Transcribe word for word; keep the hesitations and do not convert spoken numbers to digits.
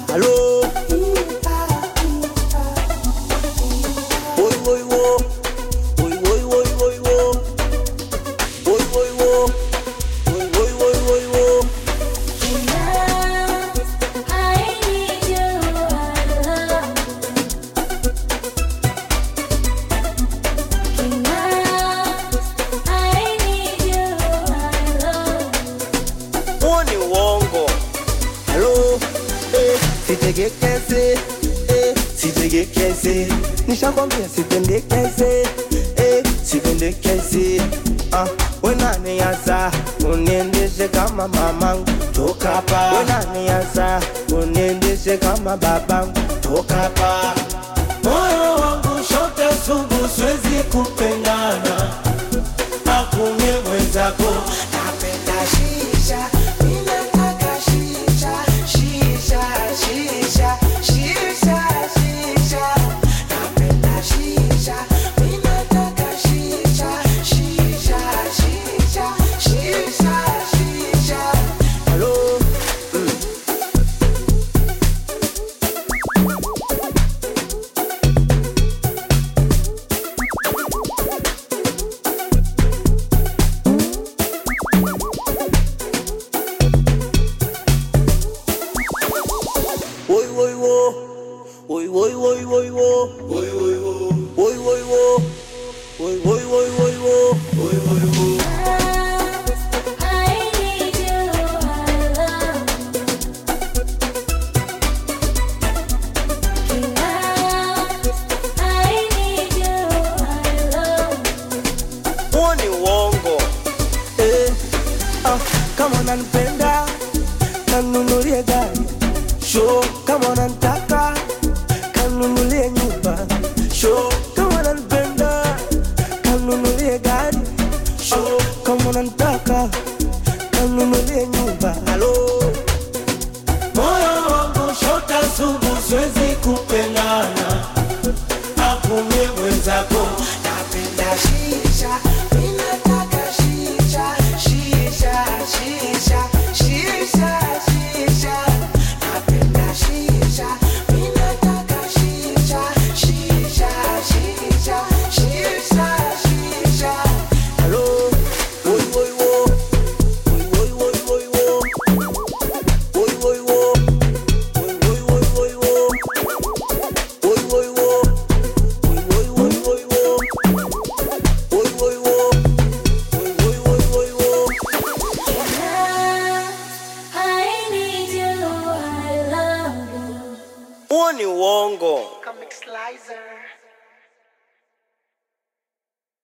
Hello. Oi, oi, wo. Oi, oi, oi, oi, wo. Oi, oi, wo. Oi, oi, oi, oi, wo. I need you, I love you. I need you, I love you. Oni wongo. Hello. Eh, sitegekeze. Eh, sitegekeze. Nishakwambia sipendekeze. Eh, sipendekeze. Ah, wenani yasa uniendeshe kama mamangu, toka hapa. Wenani yasa uniendeshe kama babangu, toka hapa. Moyo wangu shote sugu siwezi kupendana. Akumie mwenzako Napenda shisha, mimi nataka shisha, shisha, shisha, shisha, shisha. Napenda shisha, mimi nataka shisha, shisha, shisha, shisha, shisha. Hello. Oi, oi, wo. Oi, oi, oi, oi, wo. Oi, oi, wo. Oi, oi, wo. Oi, oi, oi, oi, wo. Oi, oi, wo. I need you, I love you. I need you, I love you. Oni wongo. Eh, ah, kama unanipenda kanunulie gari. Show kama unanitaka kanunulie nyumba. Show kama unanipenda kanunulie gari. Show kama unanitaka kanunulie nyumba. Hello. moyo wangu shote sugu siwezi kupendana. Akumie mwenzako Napenda shisha, mimi nataka shisha, shisha, shisha, shisha, shisha. Napenda shisha, mimi nataka shisha, shisha, shisha, shisha, shisha. Hello. Oi, oi, wo. Oi, oi, oi, oi, wo. Oi, oi, wo. Oi, oi, oi, oi, wo. Oi, oi, wo. Oi, oi, oi, oi, wo. Oi, oi, wo. Oi, oi, oi, oi, wo. I need you, I love you. Oni wongo. Comic Slicer.